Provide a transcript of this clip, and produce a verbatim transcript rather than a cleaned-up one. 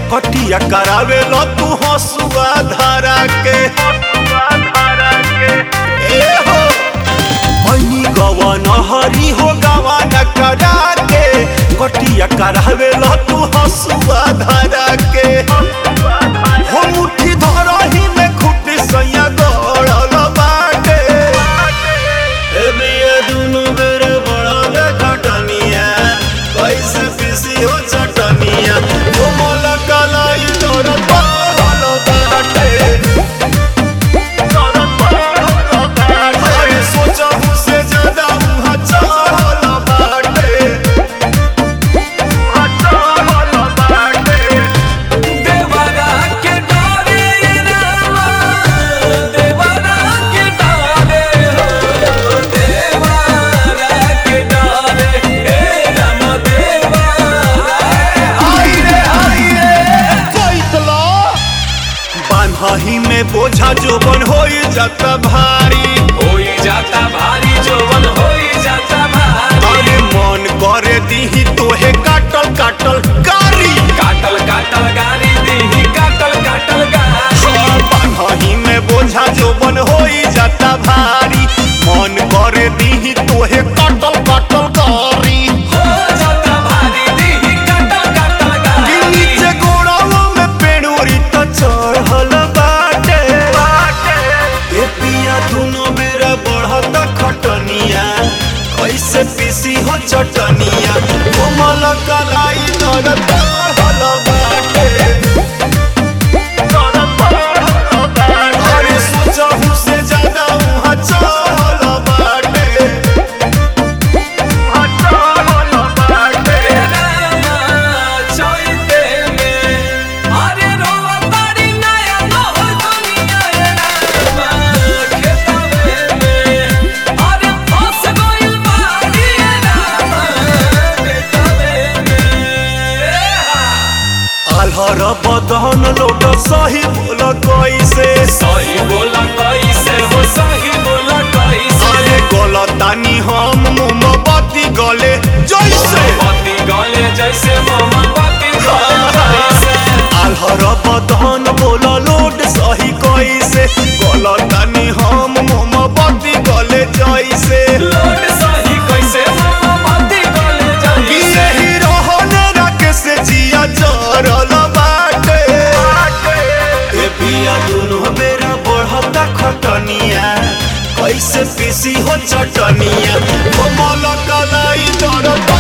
कटिया करावे लो तू हसुआ धारा के ए हो मनी गवन हरी हो गवन करा के कटिया करावे लो तू हसुआ धारा के हो मुट्ठी धरही में खुटी सैया गड़ल बाटे ए बिया दुनु बेर बड़ल खटनिया कैसे पिसी हो चटनिया ओ मोला कलाई तोर पहल बाटे अरे सोचहु से ज्यादा मुहा चहल बाटे देवरा के डाले रामा देवरा के डाले हो देवरा के डाले हे राम देवरा आई रे आई रे कैतला बान्हही में बोझा जोबन होई जाता भारी होई जाता भारी जोवन होई जाता भारी अरे मन करे दीही तोहे काटल काटल कारी काटल काटल गारी दीही काटल काटल गारी बान्हही में बोझा जोबन होई जाता भारी मन करे दीही तोहे काटल काटल कारी हो जाता भारी दीही काटल काटल कि गारी नीचे गोड़ाओं में पेड़ोरी तो चढ़ल बाटे ए पिया दुनो बेरा बढ़ता खटनिया कैसे पीसी हो चटनिया कोमल कलाई दर बढ़ल बाटे अरे सोचहु से ज्यादा उहाँ चहल बाटे रामा चैते में अरे रोवा तारी नया नहर दुनिया रामा खेतवे में अरे फंस गइल बाड़ी रामा खेतवे में आल्हर बदन लोट सही बोल कैसे सही बोला कैसे हो सही बोला कैसे अरे गलतानी हम मोमबत्ती गले जैसे मोमबत्ती गले जैसे मोमबत्ती गले जैसे आल्हर बदन बोल लोट सही कैसे गलतानी हम मोमबत्ती गले जैसे लोट सही कैसे मोमबत्ती गले कि जैसे यही रहने रखे से जिया जरल बाटे ए पिया दुनो बेरा बढ़ता खटनिया कैसे पीसी हो चटनिया कोमल कलाई दर